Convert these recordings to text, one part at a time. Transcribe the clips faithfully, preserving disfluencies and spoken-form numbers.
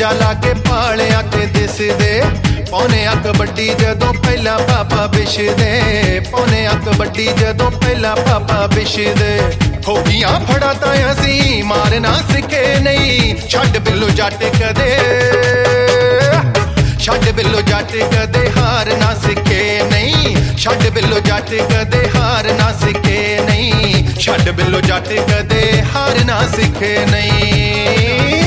मौजा लाके पालिया ते दिसदे पौने आ कबड्डी जदों पहला पापा बिछदे पौने आ कबड्डी जदों पहला पापा बिछदे ठोकियां फड़ा तां असीं मारना सिखे नहीं छड्ड बिल्लो जट कदे छड्ड बिल्लो जट कदे हार ना सिखे नहीं छड्ड बिल्लो जट कदे हार ना सिखे नहीं छड्ड बिल्लो जट कदे हार ना सिखे नहीं।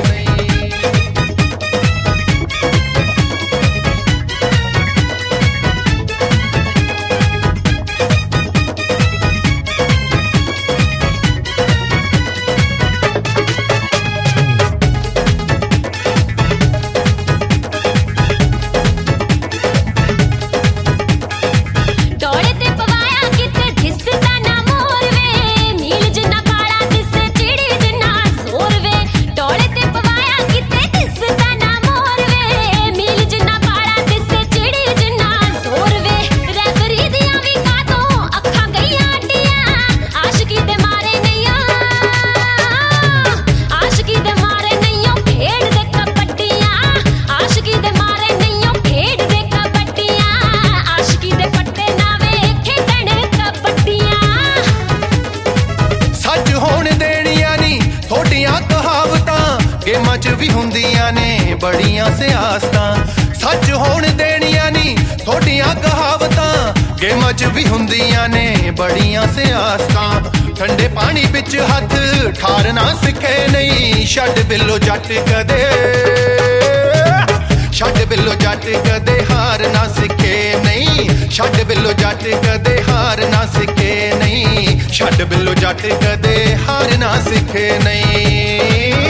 गेमां च भी हुंदियां ने बड़ियां सियासतां सच होण देनियां नी थोड़ियां कहावतां गेमां च भी हुंदियां ने बड़ियां सियासतां ठंडे पानी बिच हथ ठारना सिखे नहीं छड्ड बिल्लो जट कदे छड्ड बिल्लो जट कदे हार ना सिखे नहीं छड्ड बिल्लो जट कदे हार ना सिखे नहीं छड्ड बिल्लो जट कदे हार ना सिखे नहीं।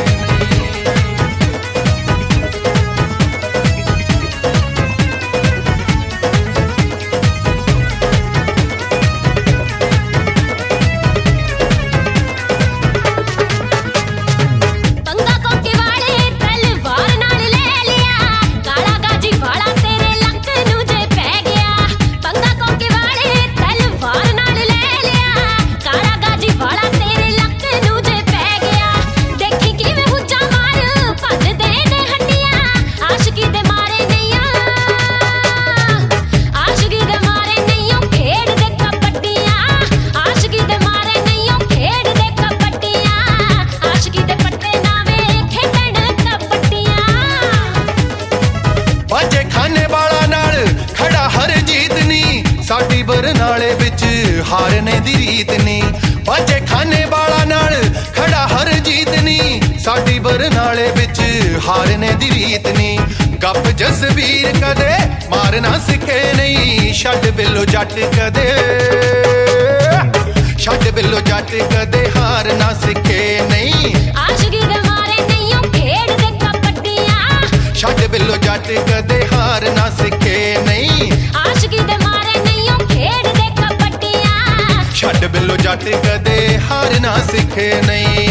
साडी बरनाले बिच हारने दी रीत नी बाजे खाने वाला नाल खड़ा हर जीत नी साडी बरनाले बिच हारने दी रीत नी गप जसवीर कदे मारना सिखे नहीं छड्ड बिल्लो जट कदे छड्ड बिल्लो जट कदे हार ना सिखे नहीं आशिकी दे मारे नहीं खेड़ दे कबड्डियां छड्ड बिल्लो जट कदे हार ना सिखे नहीं आशिकी दे मारे छड्ड बिल्लो जट कदे हार ना सिखे नहीं।